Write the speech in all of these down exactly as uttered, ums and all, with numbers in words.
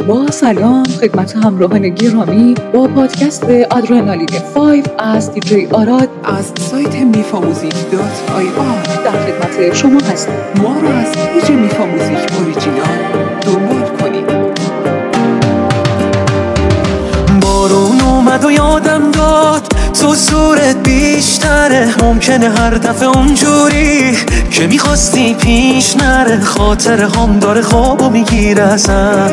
با سلام خدمت همراهان گرامی با پادکست آدرنالین پنج از دیجی آراد از سایت میفاموزیک دات آی آر در خدمت شما هستیم. ما را از پیج میفاموزیک اوریجینال دنبال کنید. بارون اومد و یادم داد تو صورت بیشتره، ممکنه هر دفعه اونجوری که میخواستی پیش نره، خاطر هم داره خوابو میگیره ازم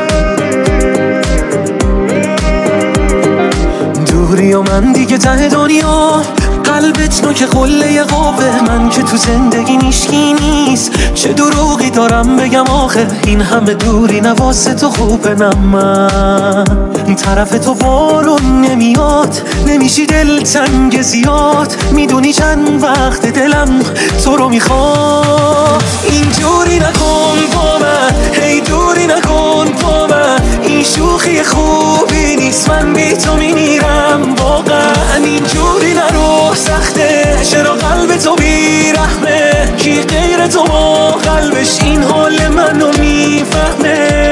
دوری و من دیگه ته دنیا، قلبت نوک قله قوه، من که تو زندگی نیشکی نیست، چه دروغی دارم بگم آخه این همه دوری نواسه تو خوبه. نه من طرف تو بارون نمیاد، نمیشی دلتنگ زیاد، میدونی چند وقت دلم تو رو میخواد. اینجوری نکن با من، هی دوری نکن با من، این شوخی خوبی نیست، من بی تو میمیرم واقعا. اینجوری نرو سخته، چرا قلب تو بیرحمه، کی غیر تو با قلبش این حال منو میفهمه.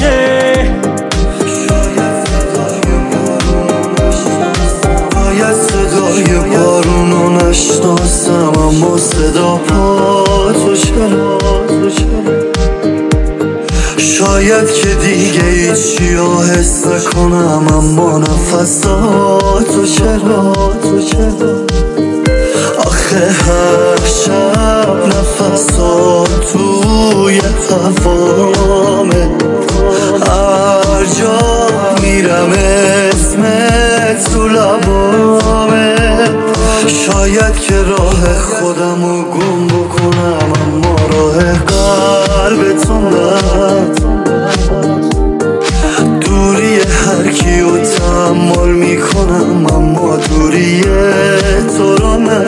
باید صدای بارونو نشناسم، اما صدا پا تو چرا شاید که دیگه هیچی رو حس نکنم، اما نفساتو چرا تو چرا آخه هر شب نفسات توی هوامه، هر جا میرم اسمت تو لبامه. شاید که راه خودمو گم بکنم، اما راه قلبتون نه، دوری هر کیو تحمل میکنم، اما دوری تو رو نه.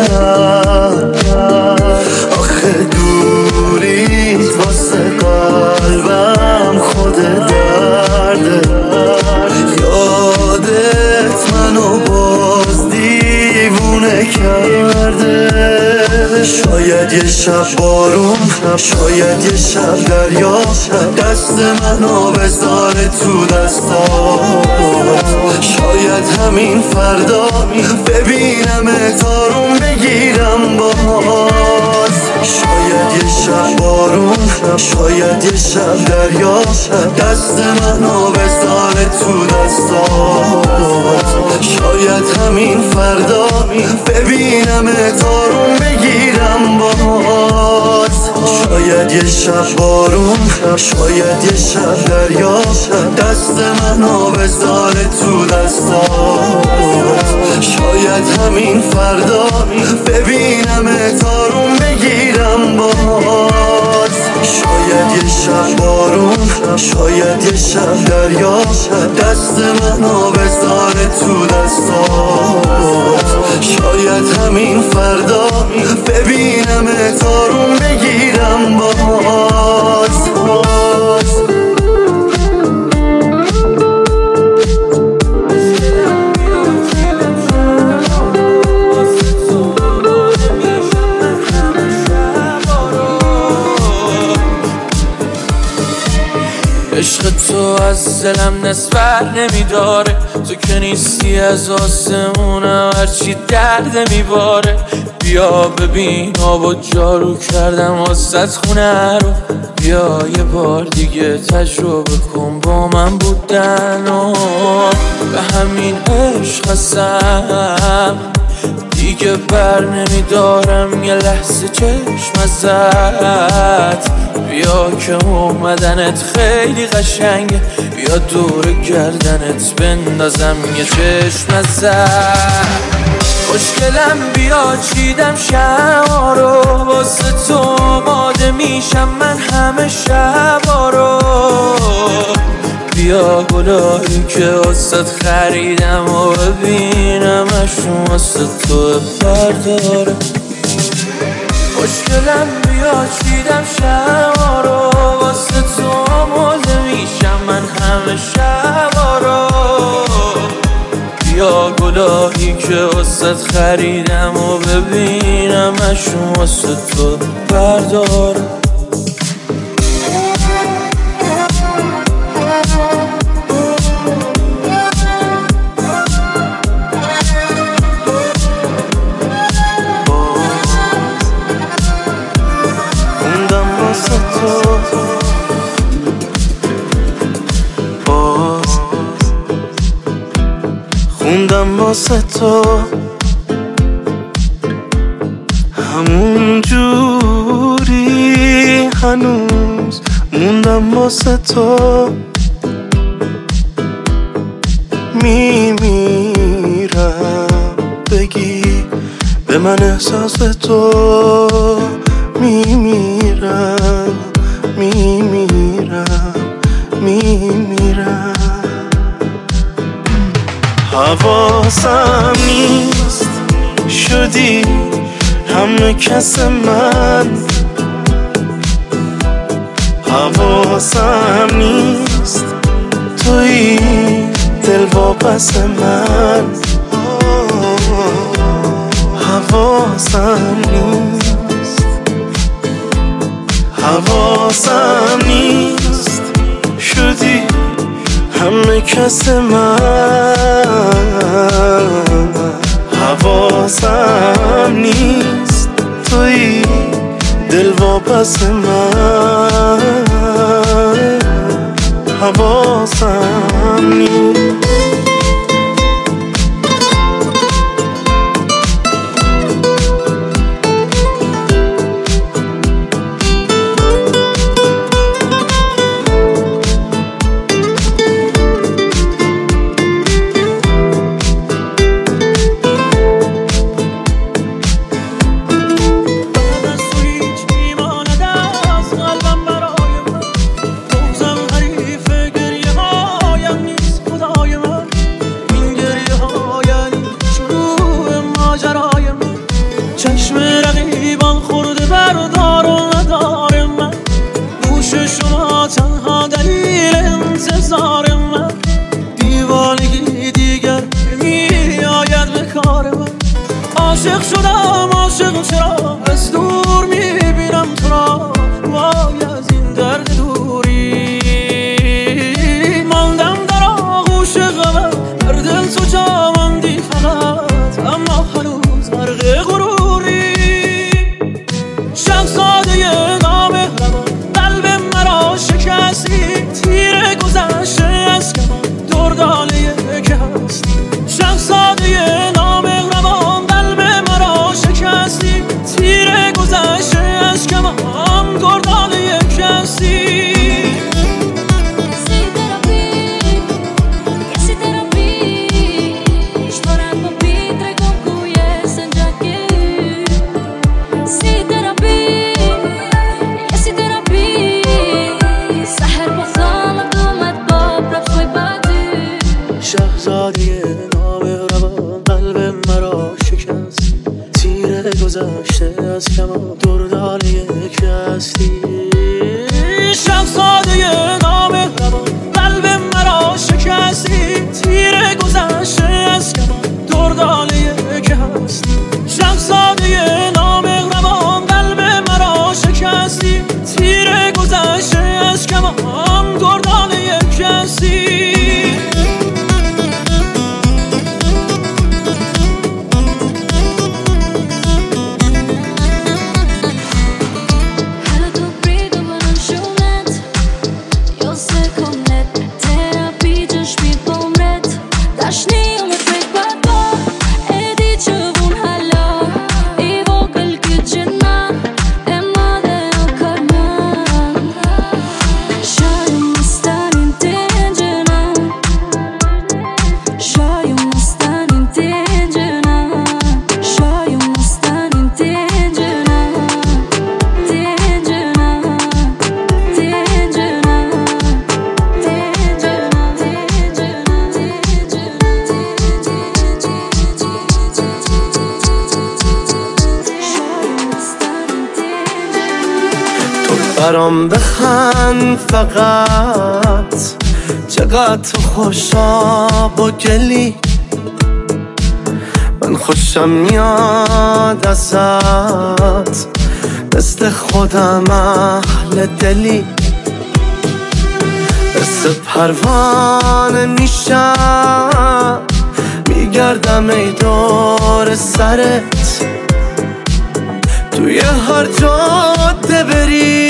آخه دوریت واسه قلبم خود درده، یادت منو باز دیوونه کرده. شاید یه شب بارون، شاید یه شب دریا، دست منو بذاره تو دستات، شاید همین فردا ببینم تارون بگیرم باز. شاید یه شب بارون، شاید یه شب دریا، دست منو بذاره تو دستات، شاید همین فردا ببینم تارون بگیرم باز. شاید یه شب بارون، شاید یه شب دریا، دست منو بذاره تو دستات، شاید همین فردا ببینم تارون بگیرم باز. شاید یه شب بارون، شاید یه شب دریا، دست منو بذاره تو دستات، شاید همین فردا ببینم تارون بگیرم باز. عشق تو از دلم نسبر نمیداره، تو که نیستی از آسمونم هرچی درد میباره. بیا ببین آب و جارو کردم واسه خونه رو، بیا یه بار دیگه تجربه کن با من بودن و به همین عشق هستم دیگه بر نمیدارم یه لحظه چشم ازت. بیا که اومدنت خیلی قشنگه، بیا دور گردنت بندازم یه چشم ازت. خوشگلم بیا چیدم شما رو، واسه تو آماده میشم من همه شبا رو. بیا گلایی که واسه خریدم و ببینم اشون واسه تو برداره. خوشگلم بیا چیدم شما رو، واسه تو آماده میشم من همه شبا رو. بیا گلایی که واسه خریدم و ببینم اشون واسه تو برداره. واسه تو همون جوری هنوز موندم واسه تو میمیرم بگی به من احساس تو میمیرم میمیرم میمیرم حواسم نیست شدی همه کس من حواسم نیست توی دل واپس من حواسم نیست حواسم نیست شدی همه کس من حواسم نیست توی دل واپس من حواسم نیست چشم رقیبان خورده بردار و ندار من گوش شما تنها دلیل انتظار من دیوانگی دیگر میآید به کار من عاشق شدم عاشق چرا از دور میبینم تو را وای از این درد دوری ماندم در آغوش غمت در دل تو جا ماندی فقط اما هنوز غرق غرور تیر گذشته از کمان درداله که هست شهزاده نامهربان قلب مرا شکستی تیر گذشته از کمان درداله که هستی شهزاده نامهربان قلب مرا شکست تیر گذشته از کمان درداله یک هستی شهزاده نامهربان قلب مرا شکستی تیر گذشته از کمان درداله یک هستی شهزاده نامهربان قلب مرا شکستی تیر گذشته از کمان درداله یک هستی برام بخند فقط چقدر تو خوشاب و گلی من خوشم میاد ازت مثل خودم اهل دلی مثل پروانه میشم میگردم ای دور سرت توی هر جاده بری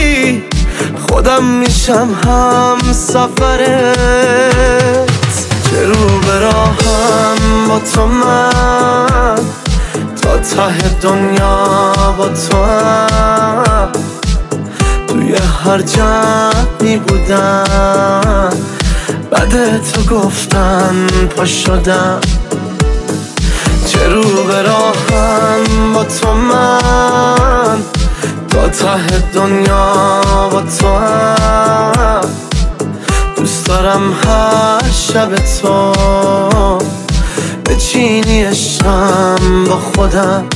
خودم میشم هم سفرت چه رو به راهم با تو من، تا ته دنیا با تو هم، توی هر جمعی بودم بعد تو گفتن پا شدم. چه رو به راهم با تو من، تا ته دنیا با تو هم، دوست دارم هر شب تو بچینی عشقم با خودم.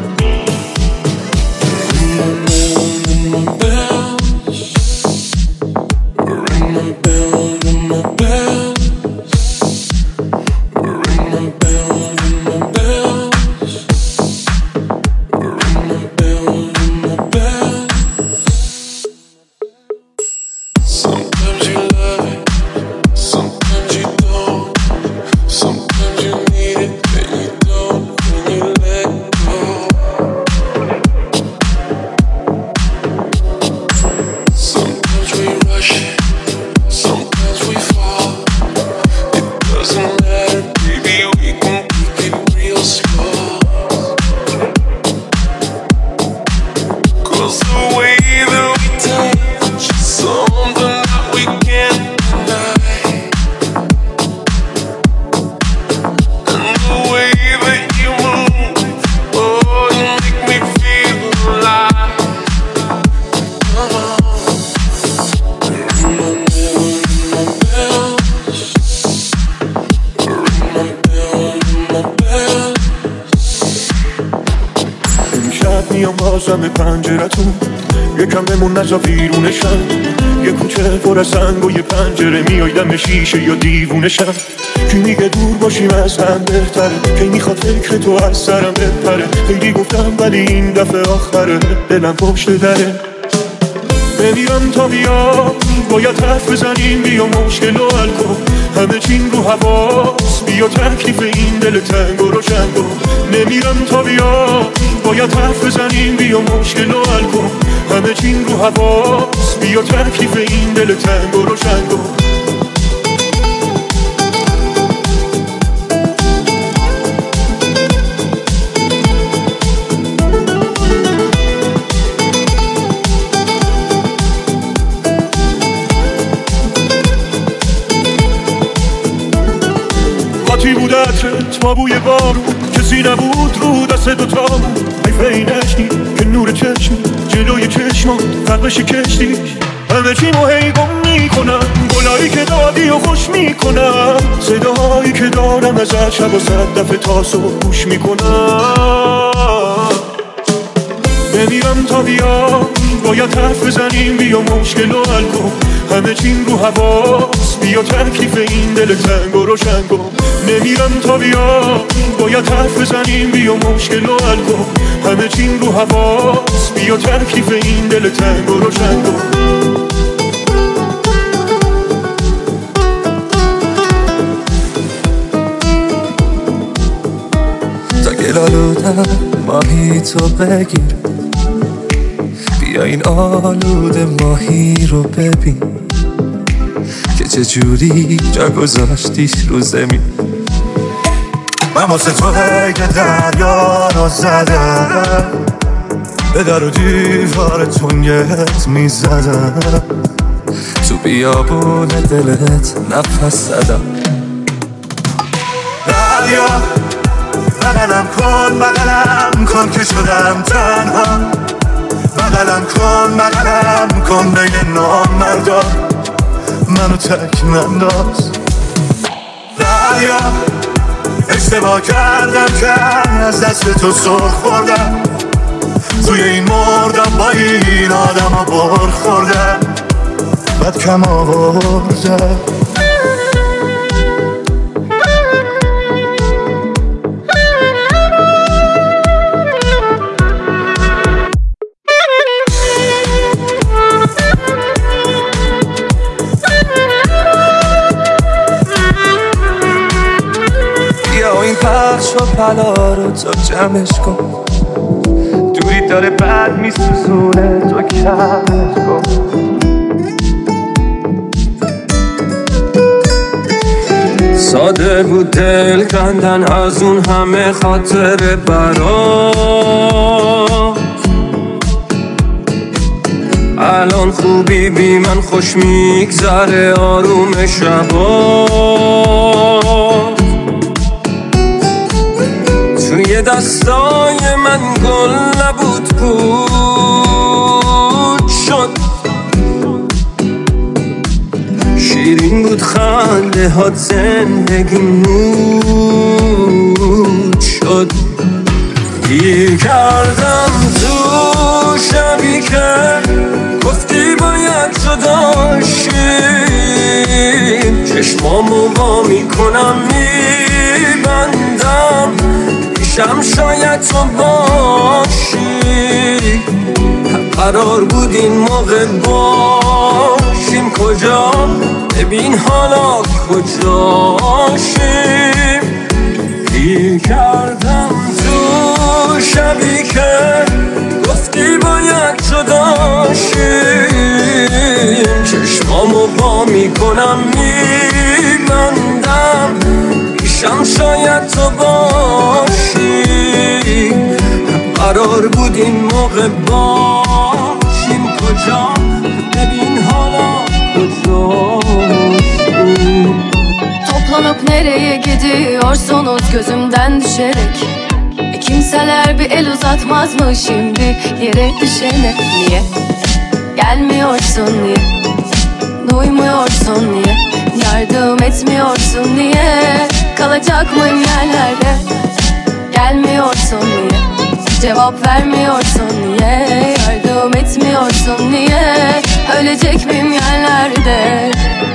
میام بازم به پنجرتون، یکم بمون نزا بیرونشم، یه کوچه پر از سنگ و یه پنجره میای دم شیشه یا دیوونشم. کی میگه دور باشیم از هم بهتره، کی میخواد فکر تو از سرم بپره، خیلی گفتم ولی این دفعه آخره، دلم پشت دره. نمیرم تا بیا باید حرف بزنیم، بیا مشکل و حل کن، همه چین رو حواس، بیا تکلیف این دل تنگ و روشن کن. نمیرم تا بیا باید حرف بزنیم، بیا مشکل و حل کن، همه چین رو حواس، بیا تکلیف این دل تنگ و روشن کن. خاطی بود عطرت با بوی بارون، کسی نبود رو دست دوتامون، حیفه این عشقی که نور چشمی جلوی چشمات فرقش کشتی. همه چیمو هی گم میکنم، گلایی که دادی و خوش میکنم، صداهایی که دارم ازت شب و صد دفعه تاسو گوش میکنم. نمیرم تا بیا باید حرف بزنیم، بیا مشکل و حل کن، همه چین رو حواس، بیا تکلیف این دل تنگ و روشن کن. نمیرم تا بیا باید حرف بزنیم، بیا مشکل و حل کن، همه چین رو حواس، بیا تکلیف این دل تنگ و روشن کن. تا گلالودم ماهی تو بگیر، بیا این آلوده ماهی رو ببین که چجوری جا گذاشتیش رو زمین. من واسه تو هیده دریا رو زدم، به در و دیوار تنگت میزدم، تو بیابون دلت نفس زدم. دریا بغلم کن بغلم کن که شدم تنها، بغلم کن بغلم کن بین نامردا، منو تک ننداز. دریا اشتباه کردم که از دست تو سر خوردم، توی این مردم با این آدم ها بر خوردم، بد کم آوردم. پخش و پلا رو تو جمعش کن، دوری داره بد میسوزونه تو کمش کن. ساده بود دل کندن از اون همه خاطر برات. الان خوبی بی من خوش میگذره آروم شبات. توی دستای من گل نبود پود شد، شیرین بود خنده هات زندگی نود شد. گیر کردم تو شبی که گفتی باید جدا شیم، چشمامو وا میکنم میبندم پیشم شاید تو باشی. قرار بود این موقع باشیم کجا، ببین حالا کجاشیم. گیر کردم تو شبی که گفتی باید جدا شیم، چشمامو با میکنم میبندم پیشم شاید تو باشی. قرار بود این موقع باشیم کجا، bebin hala Toplanıp nereye gidiyorsunuz gözümden düşerek? E kimseler bir el uzatmaz mı şimdi yere düşene? Niye? Gelmiyorsun niye? Duymuyorsun niye? Yardım etmiyorsun niye? Kalacak mıyım yerlerde? Gelmiyorsun niye? Cevap vermiyorsun niye? Yardım etmiyorsun niye? Ölecek miyim yerlerde?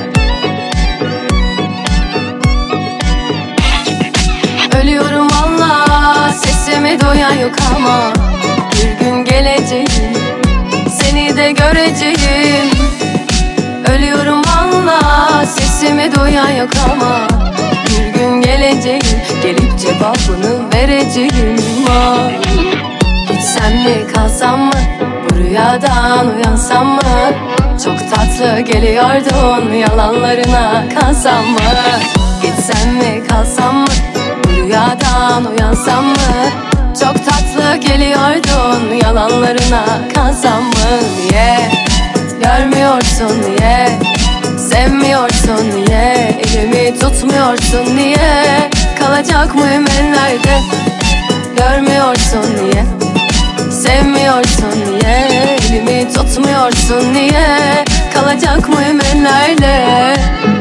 Ölüyorum valla, sesimi duyan yok ama bir gün geleceğim, seni de göreceğim. Ölüyorum valla, sesimi duyan yok ama bir gün geleceğim, gelip cevabını vereceğim. Ah. Gitsem mi kalsam mı, bu rüyadan uyansam mı? Çok tatlı geliyordun, yalanlarına kalsam mı? Gitsem mi kalsam mı, bu rüyadan uyansam mı? Çok tatlı geliyordun, yalanlarına kalsam mı? Niye görmüyorsun, niye sevmiyorsun, niye elimi tutmuyorsun, niye kalacak mıyım ellerde? Görmüyorsun niye, sevmiyorsun niye, elimi tutmuyorsun niye, kalacak mıyım ellerde?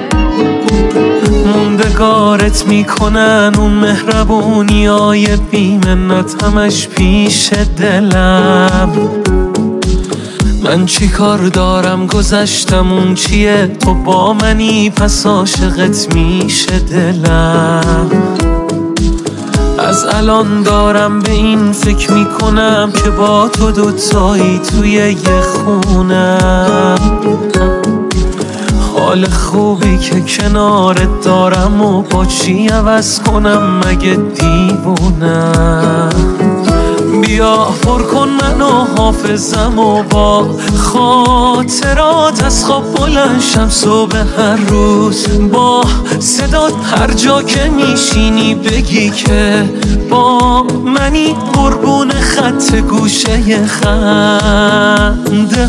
موندگارت میکنن اون مهربونیای بیمنت همش پیش دلم. من چی کار دارم گذشتم اون چیه، تو با منی پس عاشقت میشه دلم. از الان دارم به این فکر میکنم که با تو دوتایی توی یه خونم. حال خوبی که کنارت دارم و با چی عوض کنم مگه دیوونم. بیا پر کن منو حافظم و با خاطرات از خواب بلند شم صبح هر روز. با صدات هر جا که میشینی بگی که با منی، قربون خط گوشه خنده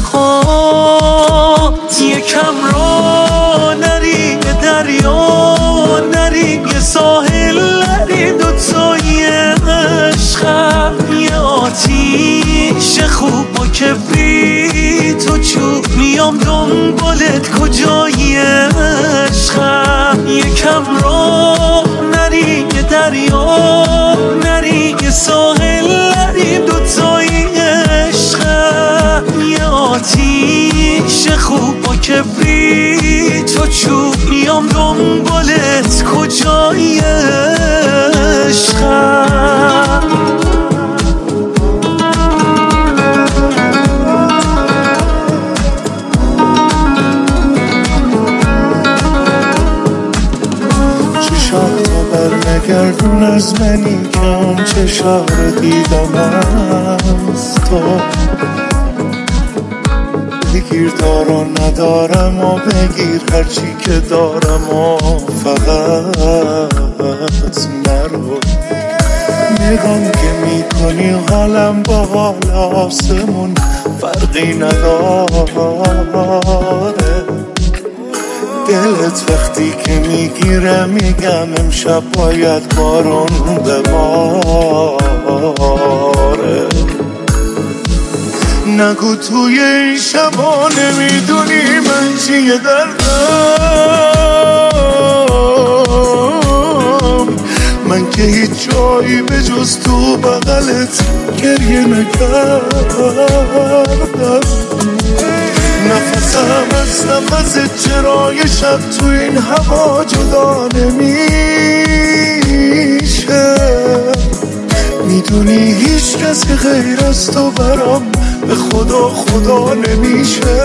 هات. یکم را نری به دریا نری، یه ساحل نری، دوتایی عشقم یه آتیش خوب با کبریت و چوب میام دنبالت کجایی عشقم. یکم را نری به دریا نری، یه ساحل نری، دوتایی عشقم یه آتیش خوب با کبریت و چوب میام دنبالت کجایی عشقم. برنگردون از منی که اون چشا رو دیدم از تو. بگیر دارا ندارم و بگیر هرچی که دارم و فقط نرو. نگام که میکنی حالم با حال آسمون فرقی نداره. دلت وقتی که میگیره میگم امشب باید بارون بباره. نگو توی این شبا نمیدونی من چیه دردم، من که هیچ جایی به جز تو بغلت گریه نکردم. نفسم از نفس چرای شب تو این هوا جدا نمیشه. میدونی هیچ کس که غیر از تو برام به خدا خدا نمیشه.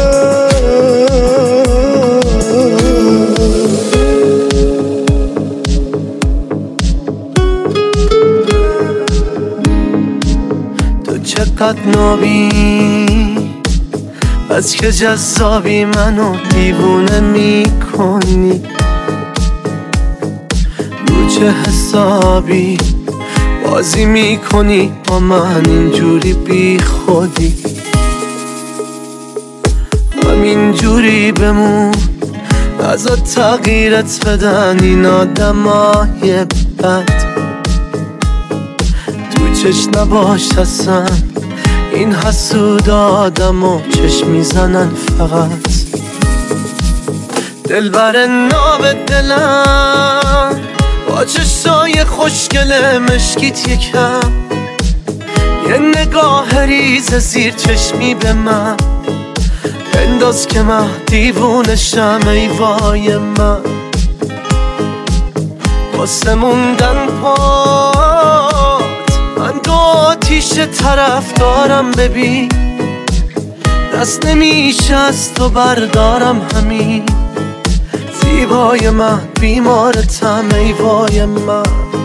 تو چقدر نابی بس که جذابی، منو دیوونه میکنی. رو چه حسابی بازی میکنی با من اینجوری بی خودی؟ همینجوری بمون نزا تغییرت بدن این آدمای بد. تو چش نباش اصلا این حسود آدم و چشم میزنن فقط. دلبر ناب دلم با چشای خوشگل مشکیت یکم، یه نگاه ریز زیر چشمی به من بنداز که من دیوونشم. ای وای من واسه موندن پات من دو آتیش طرف دارم. ببین دست نمیشه از تو بردارم، همین زیبای من بیمارتم. ای وای من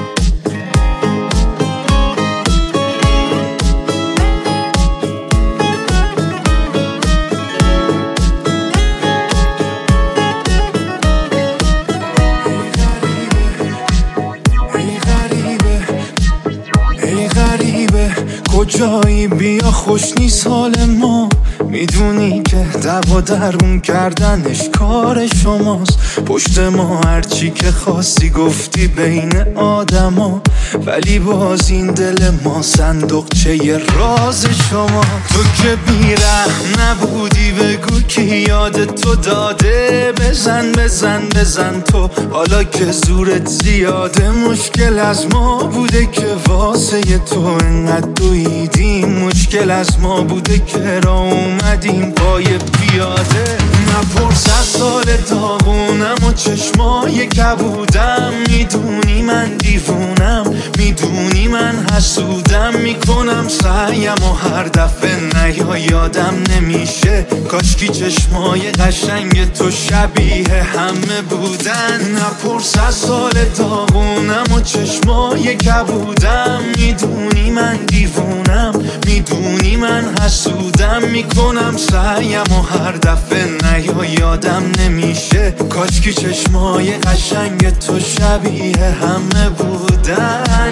کجایی بیا خوش نیست حال ما. میدونی که دعوا درون کردنش کار شماست. پشت ما هرچی که خواستی گفتی بین آدما، ولی باز این دل ما صندوقچه ی راز شما. تو که بیرحم نبودی بگو کی یاد تو داده. بزن بزن بزن تو حالا که زورت زیاده. مشکل از ما بوده که واسه تو انقدر دویدیم. مشکل از ما بوده که را اومدیم پای پیاده. نپرس از سال داغونم و چشمای کبودم. میدونی من دیوونم، میدونی من حسودم. میکنم سعیم و هر دفعه نیا یادم نمیشه. کاشکی چشمای قشنگ تو شبیه همه بودن. نپرس از سال داغونم و چشمای کبودم. میدونی من دیوونم، میدونی من حسودم. میکنم سعیم و هر دفعه نیا یادم نمیشه. کاشکی چشمای قشنگ تو شبیه همه بودن.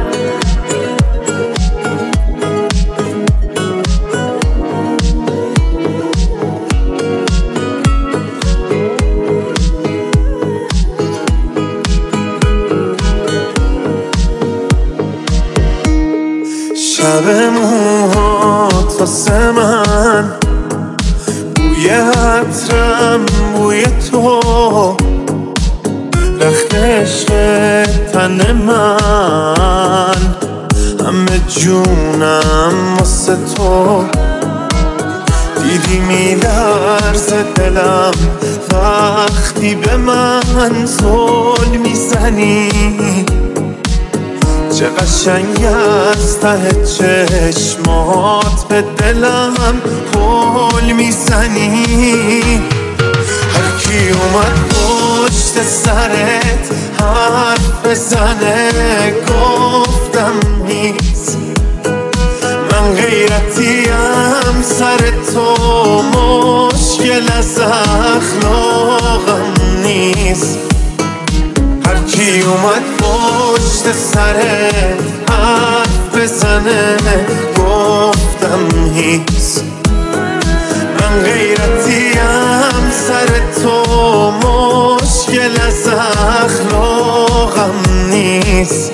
شب موهات واسه من بوی عطرم بوی تو. رخت عشق تن من همه جونم واسه تو. دیدی میلرزه دلم وقتی به من زل میزنی. چه قشنگ از ته چشمات به دلم پل میزنی. هر کی اومد پشت سرت حرف بزنه گفتم نیست. من من غیرتیم سر تو مشکل از اخلاقم نیست هرکی اومد پشت سرت حرف بزنه گفتم هیست من غیرتیم سر تو مشکل از اخلاقم نیست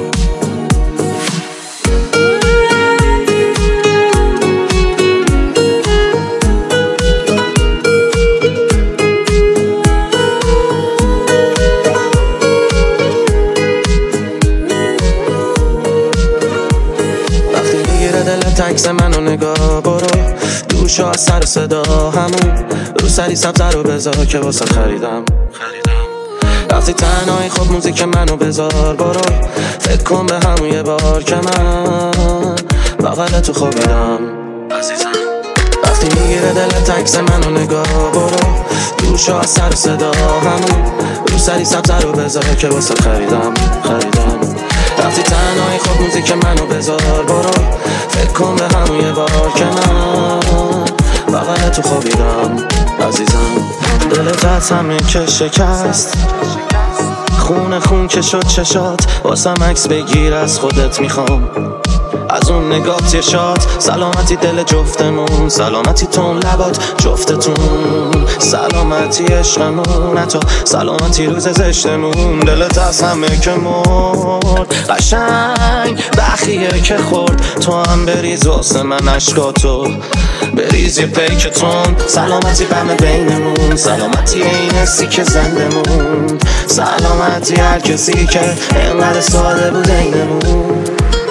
عکس منو نگاه برو دوشو از سر صدا همون رو سری سبزه رو بذار که واسه خریدم وقتی تنهایی خب موزیک منو بذار برو فکر کن به همون یه بار که من بغل تو خوابیدم عزیزم وقتی میگیره دلت عکس منو نگاه برو دوشو از سر صدا همون رو سری سبزه رو بذار که واسه خریدم خریدم وقتی تنهایی خب موزیک منو بذار برو فکر کن به همون یه بار که من بغل تو خوابیدم عزیزم دلت از همه که شکست خون خون که شد چشات واسم عکس بگیر از خودت میخوام از اون نگات یه شاد سلامتی دل جفتمون سلامتی تون لبات جفتتون سلامتی عشقمون حتی سلامتی روز زشتمون دلت از همه که مرد قشنگ بخیه که خورد تو هم بریز واسه من عشقاتو بریز یه پیکتون سلامتی غم بینمون سلامتی این حسی که زندمون سلامتی هر کسی که اینقدر ساده بود اینمون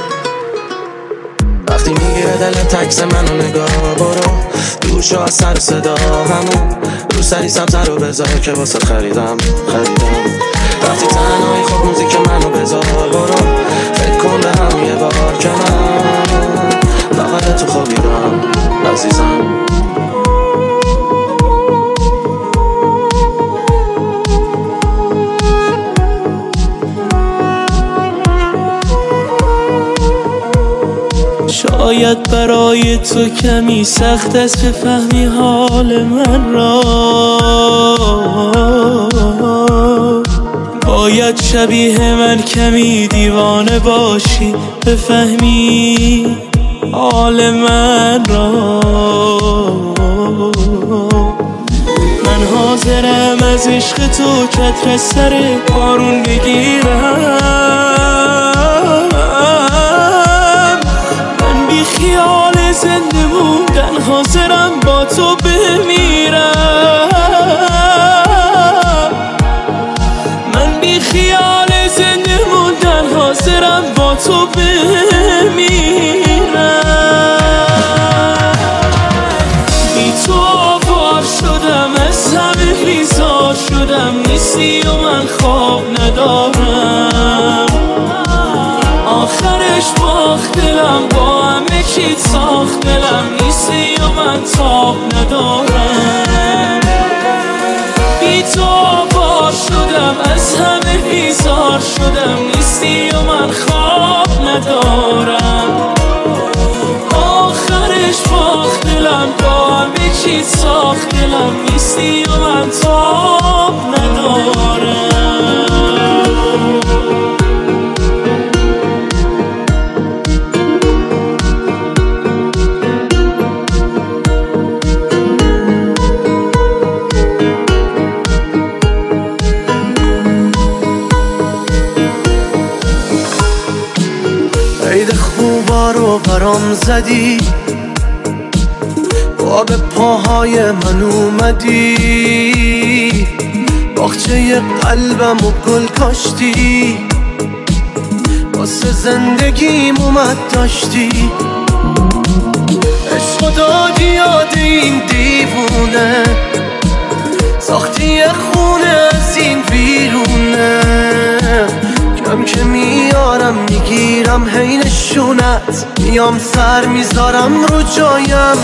وقتی میگیره دلت عکس منو نگاه برو دوشو از سر صدا همون رو سری سبزه رو بذار که واسه خریدم خریدم وقتی تنهایی خب موزیک منو بذار برو فکر کن به همون یه بار که من بغل تو خوابیدم عزیزم شاید برای تو کمی سخت است بفهمی حال من را باید شبیه من کمی دیوانه باشی بفهمی حال من را من حاضرم از عشق تو کتر سر بارون بگیرم بی خیال زنده موندن حاضرم با تو بمیرم من بی خیال زنده موندن حاضرم با تو بمیرم بی تو آوار شدم از همه بیزار شدم نیستی و من خواب ندارم آخرش باخت دلم با همه چیت ساخت دلم نیستی و من تاب ندارم بی تو آوار شدم از همه بیزار شدم نیستی و من خواب ندارم آخرش باخت دلم با همه چیت ساخت دلم نیستی و من تاب ندارم عید خوبا رو برام زدی با به پاهای من اومدی باغچه قلبم و گل کاشتی واسه زندگیم اومد داشتی عشق دادی یاد این دیوونه ساختی خونه از این بیرونه کم که میارم میگیرم هی نشونت میام سر میذارم رو جایم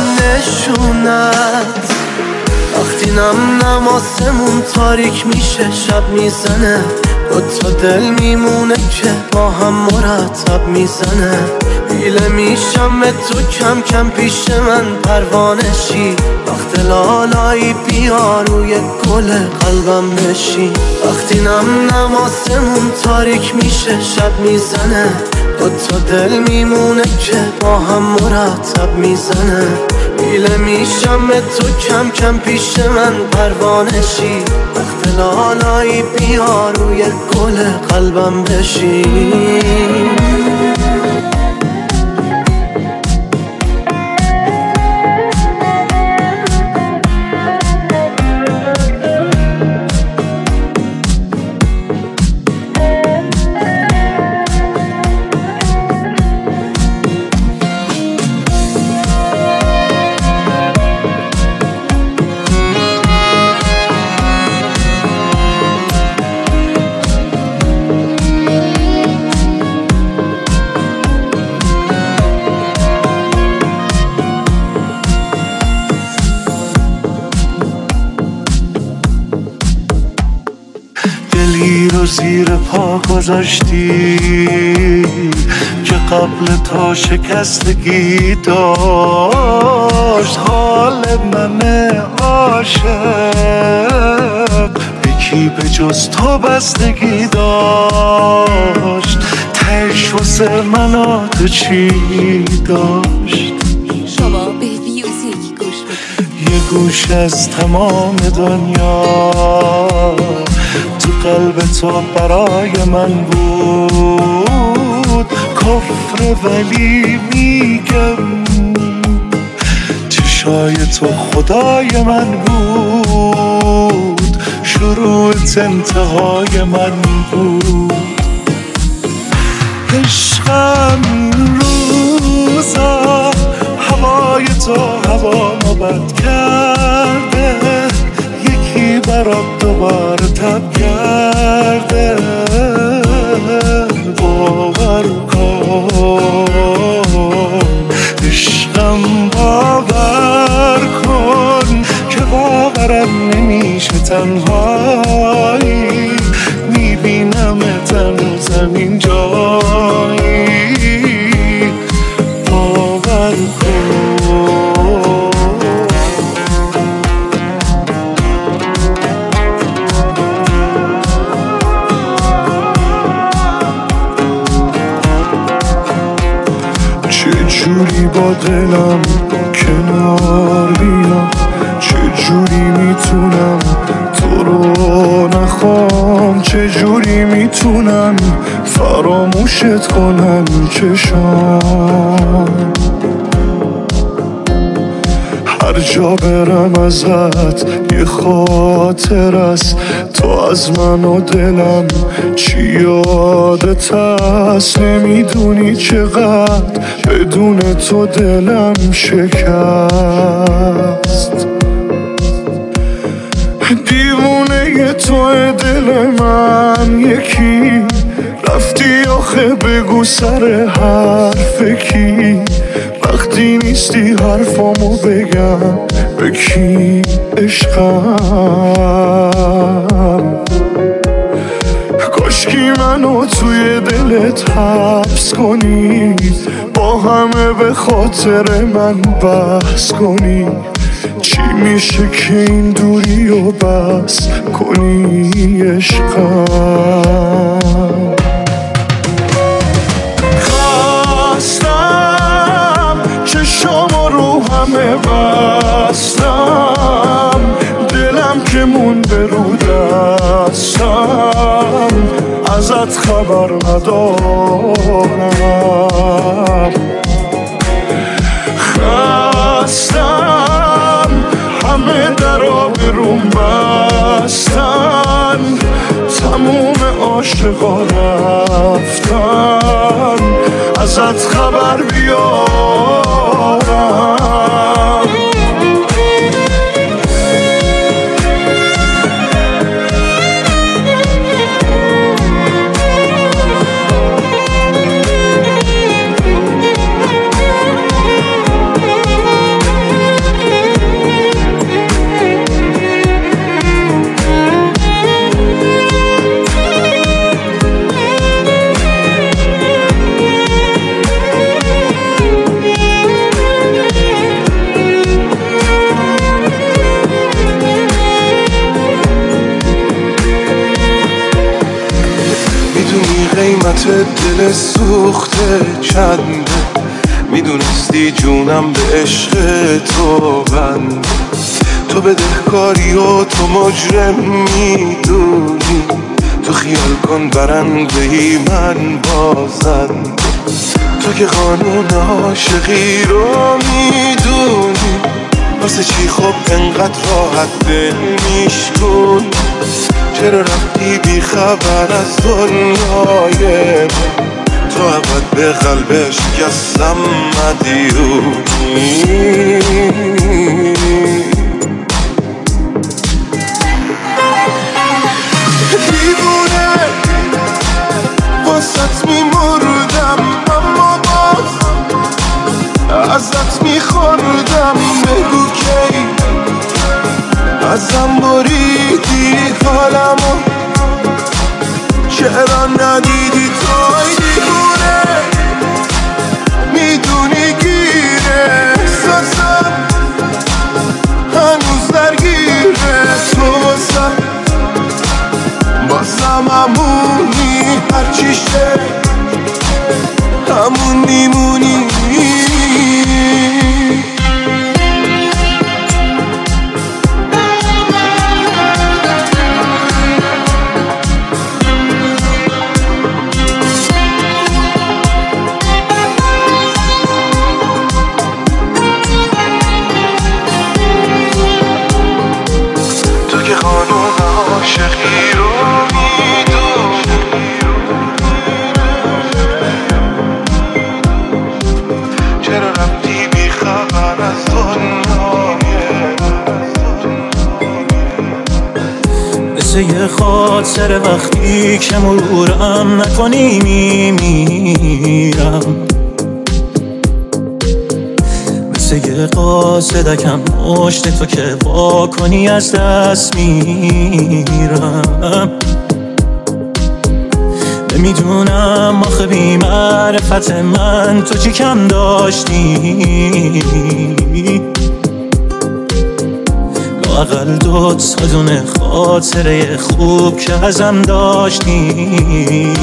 نشونت وقتی نم نم آسمون تاریک میشه شب میزنه دوتا دل میمونه که با هم مرتب میزنه میله میشم به تو کم کم پیش من پروانشی وقت لالایی بیا روی گل قلبم بشی وقتی نم نماسمون تاریک میشه شب میزنه دوتا دل میمونه که با هم مرتب میزنه میله میشم به تو کم کم پیش من پروانشی وقت لالایی بیا روی گل قلبم بشی زیر پا گذاشتی که قبل تا شکستگی داشت حال من عاشق یکی به جز تو بستگی داشت تهش واسه من تو چی داشت شما به میوزیک گوش بدید یه گوش از تمام دنیا تو قلب تو برای من بود کفر ولی میگم چشای تو خدای من بود شروعت انتهای من بود عشقم این روزا هوای تو هوا ما بد کرده یکی برات دوباره تب کرده باور کن عشقم باور کن که باورم نمیشه تنهایی میبینم تنو زمین جایی باور کن چجوری با دلم کنار بیام چجوری میتونم تو رو نخوام چجوری میتونم فراموشت کنم چشام هر جا برم ازت یه خاطر است تو از من و دلم چی یادت هست نمیدونی چقدر بدون تو دلم شکست دیوونه تو دل من یکی رفتی آخه بگو سر حرف کی وقتی نیستی حرفامو بگم به کی عشقم کاشکی منو توی دلت حبس کنی با همه به خاطر من بحث کنی چی میشه که این دوری رو بس کنی عشقم خواستم چشام رو همه بستم دلم که مونده رو دستم ازت خبر ندارم خستم همه درا بروم بستن تموم عاشقا رفتن ازت خبر بیارم قیمت دل سوخته چنده، میدونستی جونم به عشق تو بنده. تو بدهکاری و تو مجرم میدونی، تو خیال کن برندهی من بازنده. تو که قانون عاشقی رو میدونی، واسه چی خب انقدر راحت دل میشکن؟ چرا رفتی بی خبر از دنیای من؟ تو عبد به قلب شکستم مدیونی. دیوونه واسط میمردم، اما باز ازت میخوردم. بگو کی ازم بریدی حالمو، چرا ندیدی توی دیوونه؟ میدونی گیره احساسم هنوز درگیره. تو بازم بازم همونی، هرچی شه همون میمونی. عاشقی رو میدونی، چرا رفتی بی خبر از دنیای من؟ مثل یه خاطر وقتی که مرورم نکنی میمیرم، مثل یه قاصدکم مشت تو که وا کنی از دست میرم. نمیدونم آخه بی معرفت من تو چی کم داشتی، لااقل دو تا دونه خاطره خوب که ازم داشتی.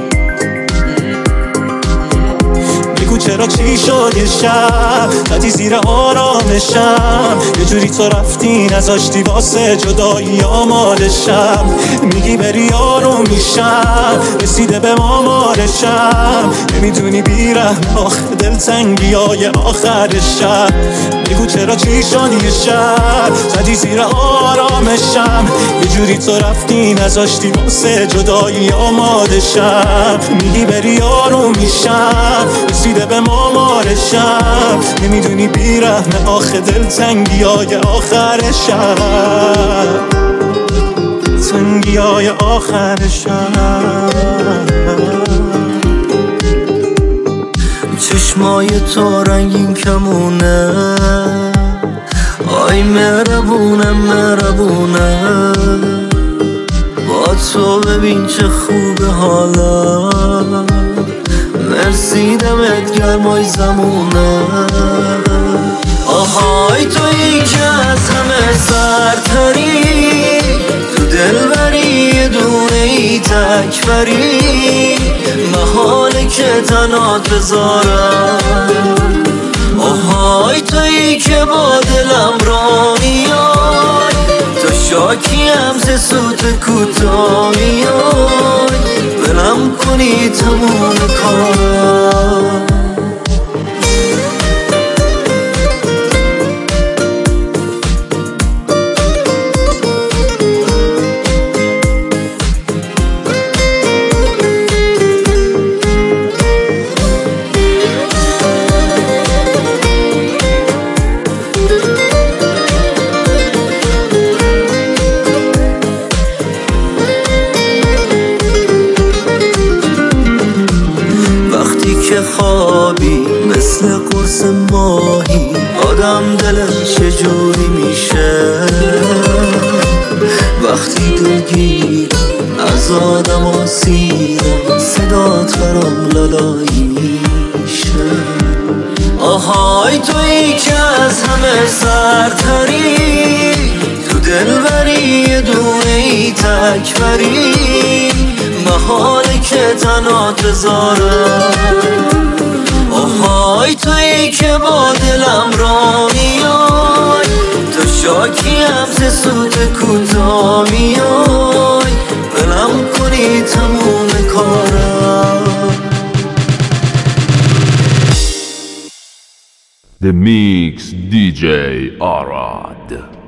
بگو چرا چی شد یه شب زدی زیر آرامشم، یه جوری تو رفتی نذاشتی واسه جدایی آمادشم. میگی بری آروم میشم، رسیده به مامارشم. نمیدونی بیرحم آخه دلتنگی های آخرشم. بگو چرا چی شد یه شب زدی زیر آرامشم، یه جوری تو رفتی نذاشتی واسه جدایی آمادشم. میگی بری آروم میشم، رسیده به مامارشم. نمیدونی بیرحم آخه دلتنگی های آخرشم، تنگی های آخرشم. چشمای تو رنگین کمونه، آی مهربونه مهربونه. با تو ببین چه خوبه حالا، مرسی دمت گرمای زمونه. آهای تویی که از همه سرتری، تو دل بری یه دونه ای تک بری. محاله که تنات بذارم، آهای تویی که با دلم را میای. تو شاکی هم ز سوت کوتا میای، بلم کنی تموم کارم. خوابی مثل قرص ماهی، آدم دلش چجوری میشه وقتی دلگیر از آدم آسیرم. صدات برام لالایی میشه. آهای تویی که از همه سرتری، تو دل بری یه دونه ای تک بری. محاله که تنها تزارم آهای تویی که با دلم را میای تو شاکیم ز سوت کوتا میای بلم کنی تموم کارم The Mix دی جی Arad.